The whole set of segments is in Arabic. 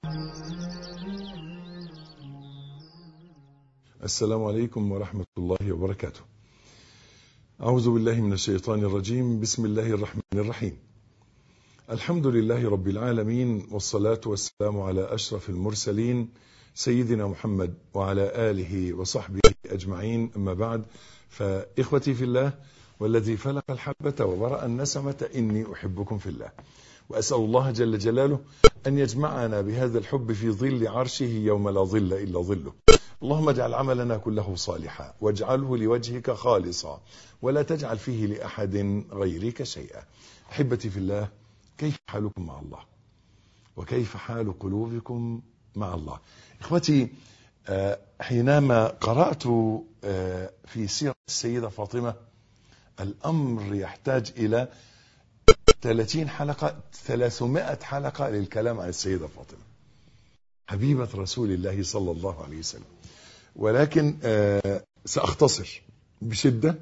السلام عليكم ورحمة الله وبركاته. أعوذ بالله من الشيطان الرجيم. بسم الله الرحمن الرحيم. الحمد لله رب العالمين، والصلاة والسلام على أشرف المرسلين سيدنا محمد وعلى آله وصحبه أجمعين. أما بعد، فإخوتي في الله والذي فلق الحبة وبرأ النسمة، إني أحبكم في الله، وأسأل الله جل جلاله أن يجمعنا بهذا الحب في ظل عرشه يوم لا ظل إلا ظله. اللهم اجعل عملنا كله صالحا، واجعله لوجهك خالصا، ولا تجعل فيه لأحد غيرك شيئا. أحبتي في الله، كيف حالكم مع الله؟ وكيف حال قلوبكم مع الله؟ إخوتي، حينما قرأت في سيرة السيدة فاطمة، الأمر يحتاج إلى 30 حلقة 300 حلقة للكلام عن السيدة فاطمة حبيبة رسول الله صلى الله عليه وسلم، ولكن سأختصر بشدة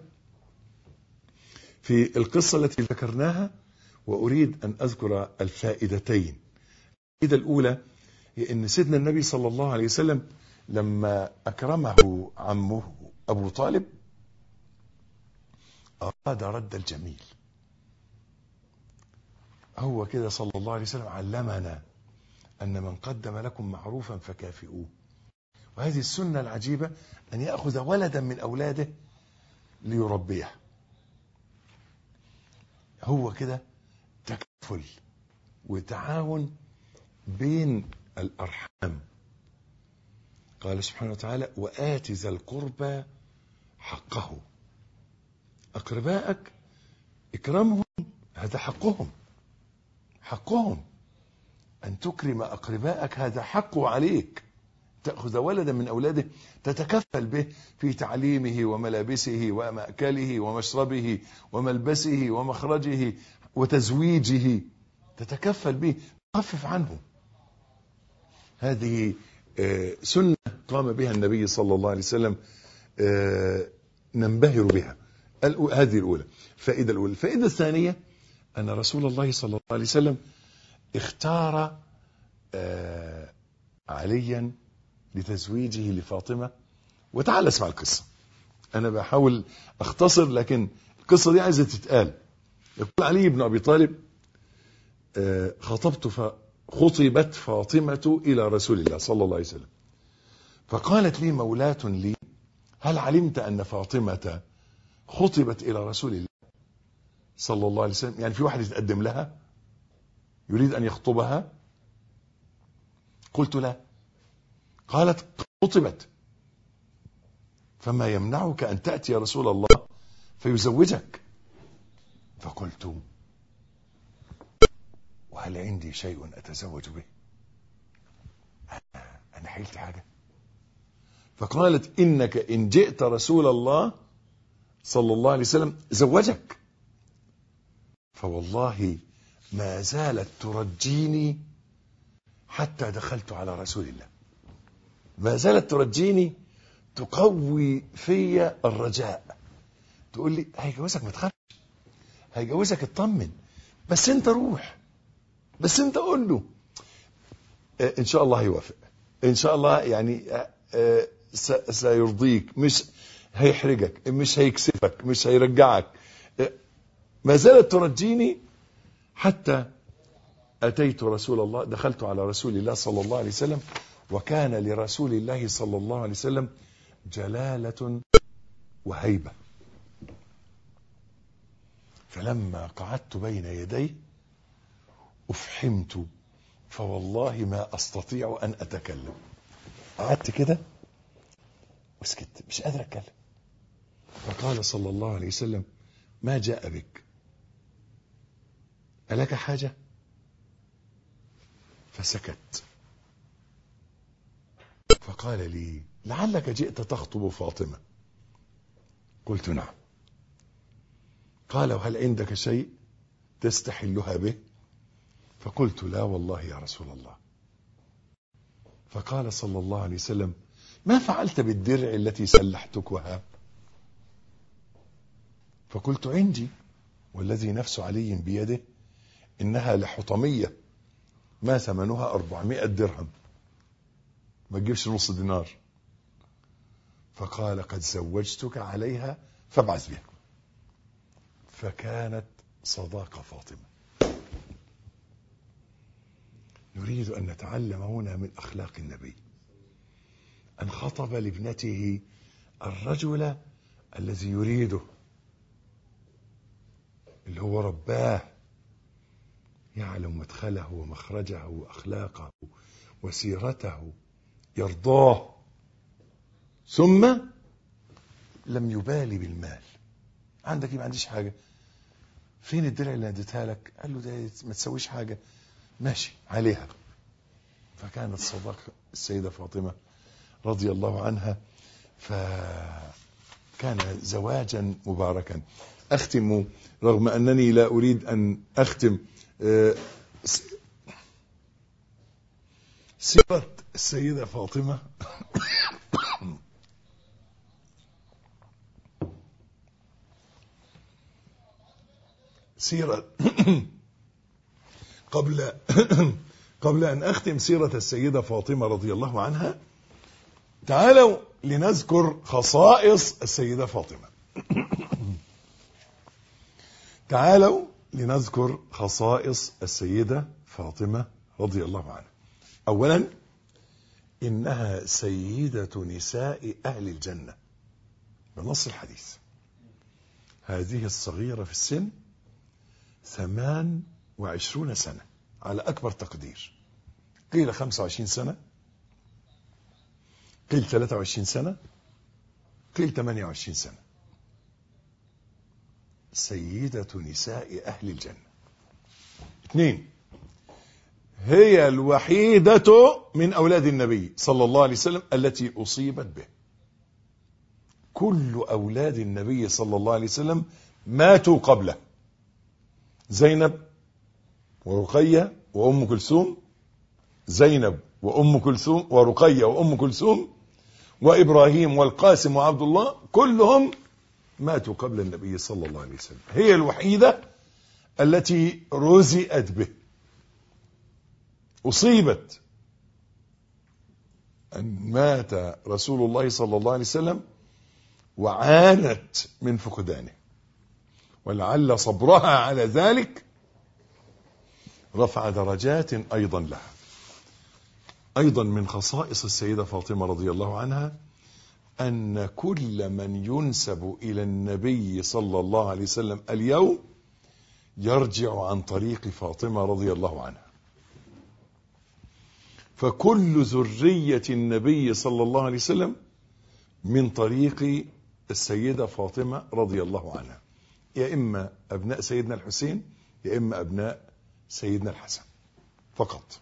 في القصة التي ذكرناها، وأريد أن أذكر الفائدتين. الفائدة الأولى هي أن سيدنا النبي صلى الله عليه وسلم لما أكرمه عمه أبو طالب أراد رد الجميل. هو كده صلى الله عليه وسلم علمنا أن من قدم لكم معروفا فكافئوه. وهذه السنة العجيبة أن يأخذ ولدا من أولاده ليربيه. هو كده تكفل وتعاون بين الأرحام. قال سبحانه وتعالى: وآت ذا القربى حقه. أقربائك إكرامهم، هذا حقهم. حقهم أن تكرم أقربائك، هذا حقه عليك. تأخذ ولدا من أولاده تتكفل به في تعليمه وملابسه ومأكله ومشربه وملبسه ومخرجه وتزويجه، تتكفل به، تخفف عنه. هذه سنة قام بها النبي صلى الله عليه وسلم، ننبهر بها. هذه الأولى، الفائدة الأولى. الفائدة الثانية أن رسول الله صلى الله عليه وسلم اختار عليا لتزويجه لفاطمة. وتعال اسمع القصة. أنا بحاول أختصر، لكن القصة دي عايزة تتقال. يقول علي بن أبي طالب: خطبت فاطمة إلى رسول الله صلى الله عليه وسلم، فقالت لي مولاة لي: هل علمت أن فاطمة خطبت إلى رسول الله صلى الله عليه وسلم؟ يعني في واحد يتقدم لها يريد أن يخطبها. قلت: لا. قالت: خطبت، فما يمنعك أن تأتي يا رسول الله فيزوجك؟ فقلت: وهل عندي شيء أتزوج به؟ أنا حيلت حاجة؟ فقالت: إنك إن جئت رسول الله صلى الله عليه وسلم زوجك. فوالله ما زالت ترجيني حتى دخلت على رسول الله. ما زالت ترجيني، تقوي في الرجاء، تقول لي: هيجوزك، ما تخافش، هيجوزك، اطمن، بس انت روح، بس انت قول له ان شاء الله هيوافق، ان شاء الله يعني سيرضيك، مش هيحرجك، مش هيكسفك، مش هيرجعك. ما زالت ترجيني حتى أتيت رسول الله، دخلت على رسول الله صلى الله عليه وسلم، وكان لرسول الله صلى الله عليه وسلم جلالة وهيبة. فلما قعدت بين يديه أفحمت، فوالله ما أستطيع أن أتكلم. قعدت كده وسكت، مش قادر أتكلم. فقال صلى الله عليه وسلم: ما جاء بك؟ ألك حاجة؟ فسكت. فقال لي: لعلك جئت تخطب فاطمة. قلت: نعم. قال: وهل عندك شيء تستحلها به؟ فقلت: لا والله يا رسول الله. فقال صلى الله عليه وسلم: ما فعلت بالدرع التي سلحتكها؟ فقلت: عندي، والذي نفس علي بيده إنها لحطمية، ما ثمنها 400 درهم، ما تجيبش نص دينار. فقال قد زوجتك عليها فابعث بها. فكانت صداق فاطمة. نريد أن نتعلم هنا من أخلاق النبي أن خطب لابنته الرجل الذي يريده، اللي هو رباه، يعلم مدخله ومخرجه وأخلاقه وسيرته، يرضاه، ثم لم يبالي بالمال. عندك ايه؟ ما عنديش حاجة. فين الدرع اللي اديتها لك؟ قال له ده ما تسويش حاجة، ماشي عليها. فكانت صداقة السيدة فاطمة رضي الله عنها، فكان زواجا مباركا. أختم رغم أنني لا أريد أن أختم سيرة السيدة فاطمة سيرة قبل أن أختم سيرة السيدة فاطمة رضي الله عنها، تعالوا لنذكر خصائص السيدة فاطمة. تعالوا لنذكر خصائص السيدة فاطمة رضي الله عنها. أولا، إنها سيدة نساء أهل الجنة بنص الحديث. هذه الصغيرة في السن 28 سنة على أكبر تقدير، قيل 25 سنة، قيل 23 سنة، قيل 28 سنة. سيدة نساء أهل الجنة. 2، هي الوحيدة من أولاد النبي صلى الله عليه وسلم التي أصيبت به. كل أولاد النبي صلى الله عليه وسلم ماتوا قبله، زينب ورقية وأم كلثوم، زينب وأم كلثوم ورقية وأم كلثوم وإبراهيم والقاسم وعبد الله، كلهم ماتوا قبل النبي صلى الله عليه وسلم. هي الوحيدة التي رزئت به، أصيبت أن مات رسول الله صلى الله عليه وسلم وعانت من فقدانه، ولعل صبرها على ذلك رفع درجات أيضا لها. أيضا من خصائص السيدة فاطمة رضي الله عنها أن كل من ينسب إلى النبي صلى الله عليه وسلم اليوم يرجع عن طريق فاطمة رضي الله عنها. فكل ذرية النبي صلى الله عليه وسلم من طريق السيدة فاطمة رضي الله عنها، يا إما أبناء سيدنا الحسين يا إما أبناء سيدنا الحسن فقط.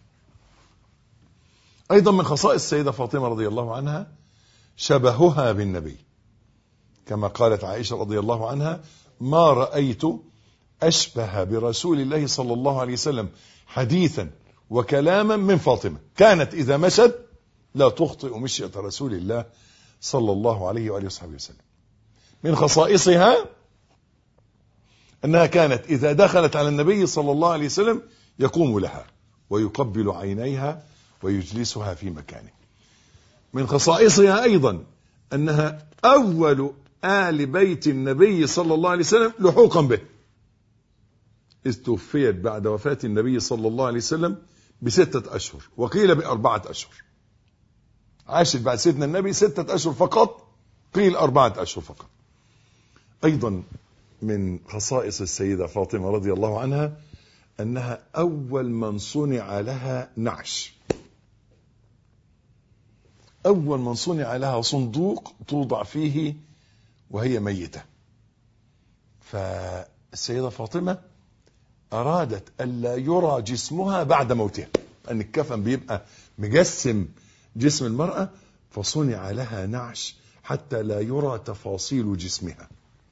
أيضا من خصائص السيدة فاطمة رضي الله عنها شبهها بالنبي، كما قالت عائشة رضي الله عنها: ما رأيت أشبه برسول الله صلى الله عليه وسلم حديثا وكلاما من فاطمة، كانت إذا مشت لا تخطئ مشية رسول الله صلى الله عليه وآله وصحبه وسلم. من خصائصها أنها كانت إذا دخلت على النبي صلى الله عليه وسلم يقوم لها ويقبل عينيها ويجلسها في مكانه. من خصائصها أيضا أنها أول آل بيت النبي صلى الله عليه وسلم لحوقا به، إذ توفيت بعد وفاة النبي صلى الله عليه وسلم ب6 أشهر وقيل ب4 أشهر. عاشت بعد سيدنا النبي 6 أشهر فقط، قيل 4 أشهر فقط. أيضا من خصائص السيدة فاطمة رضي الله عنها أنها أول من صنع لها نعش، أول من صنع لها صندوق توضع فيه وهي ميتة. فالسيدة فاطمة أرادت ألا يرى جسمها بعد موتها، أن الكفن بيبقى مجسم جسم المرأة، فصنع لها نعش حتى لا يرى تفاصيل جسمها.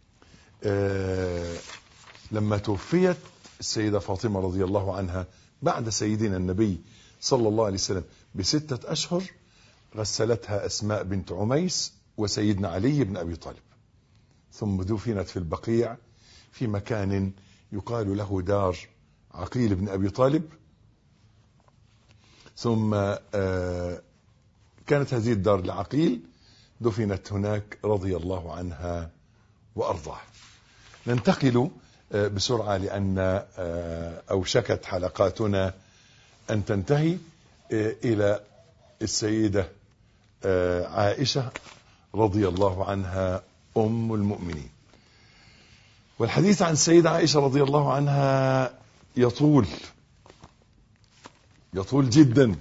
لما توفيت السيدة فاطمة رضي الله عنها بعد سيدنا النبي صلى الله عليه وسلم ب6 أشهر، غسلتها أسماء بنت عميس وسيدنا علي بن أبي طالب، ثم دفنت في البقيع في مكان يقال له دار عقيل بن أبي طالب. ثم كانت هذه الدار لعقيل، دفنت هناك رضي الله عنها وأرضاها. ننتقل بسرعة لأن أوشكت حلقاتنا أن تنتهي إلى السيدة عائشة رضي الله عنها أم المؤمنين. والحديث عن السيدة عائشة رضي الله عنها يطول جدا،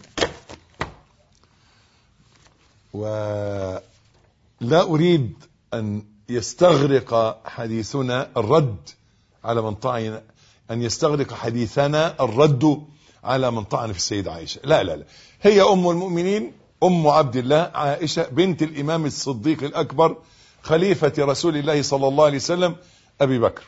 ولا أريد أن يستغرق حديثنا الرد على من طعن، أن يستغرق حديثنا الرد على من طعن في السيدة عائشة. لا لا لا، هي أم المؤمنين، أم عبد الله عائشة بنت الإمام الصديق الأكبر خليفة رسول الله صلى الله عليه وسلم أبي بكر،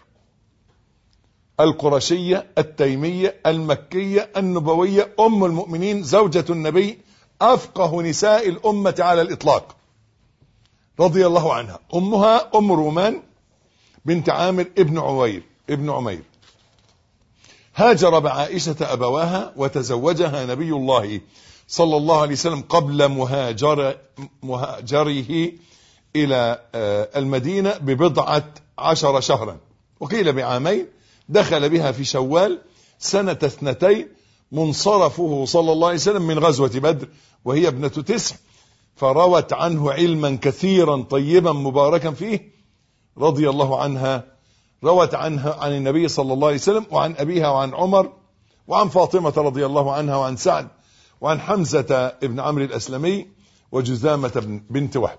القرشية التيمية المكية النبوية، أم المؤمنين، زوجة النبي، أفقه نساء الأمة على الإطلاق رضي الله عنها. أمها أم رومان بنت عامر ابن عمير. هاجر بعائشة أبواها وتزوجها نبي الله صلى الله عليه وسلم قبل مهاجره إلى المدينة ب10 شهرا، وقيل بعامين. دخل بها في شوال سنة 2 منصرفه صلى الله عليه وسلم من غزوة بدر وهي ابنة 9، فروت عنه علما كثيرا طيبا مباركا فيه رضي الله عنها. روت عنها عن النبي صلى الله عليه وسلم وعن أبيها وعن عمر وعن فاطمة رضي الله عنها وعن سعد وعن حمزة ابن عمرو الأسلمي وجزامة بنت وهب.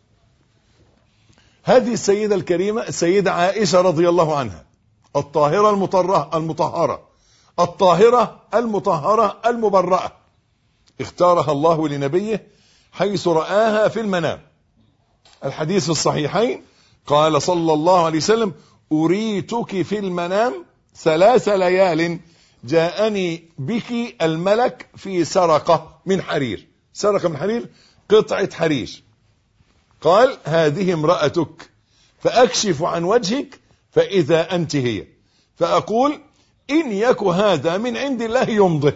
هذه السيدة الكريمة السيدة عائشة رضي الله عنها، الطاهرة المطهرة، الطاهرة المطهرة المبرأة، اختارها الله لنبيه حيث رآها في المنام. الحديث الصحيحين قال صلى الله عليه وسلم: أريتك في المنام 3 ليال جاءني بك الملك في سرقة من حرير. سرقة من حرير، قطعة حرير. قال: هذه امرأتك، فأكشف عن وجهك فإذا أنت هي، فأقول: إن يك هذا من عند الله يمضه.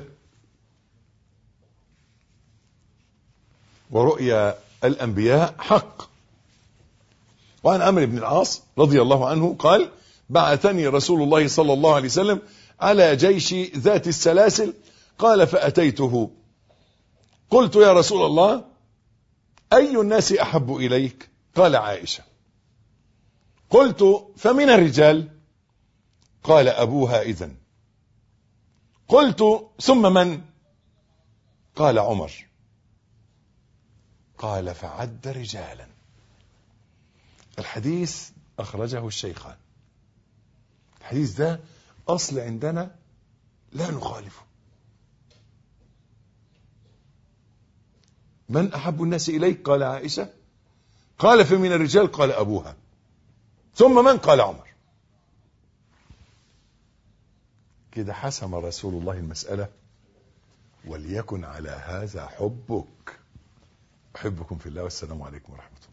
ورؤيا الأنبياء حق. وعن عمرو بن العاص رضي الله عنه قال: بعثني رسول الله صلى الله عليه وسلم على جيش ذات السلاسل، قال: فأتيته قلت: يا رسول الله، أي الناس أحب إليك؟ قال: عائشة. قلت: فمن الرجال؟ قال: أبوها إذن. قلت: ثم من؟ قال: عمر. قال: فعد رجالا. الحديث أخرجه الشيخان. الحديث ده أصل عندنا لا نخالفه. من أحب الناس إليك؟ قال: عائشة. قال: فمن الرجال؟ قال: أبوها. ثم من؟ قال: عمر. كده حسم رسول الله المسألة، وليكن على هذا حبك. أحبكم في الله، والسلام عليكم ورحمة الله.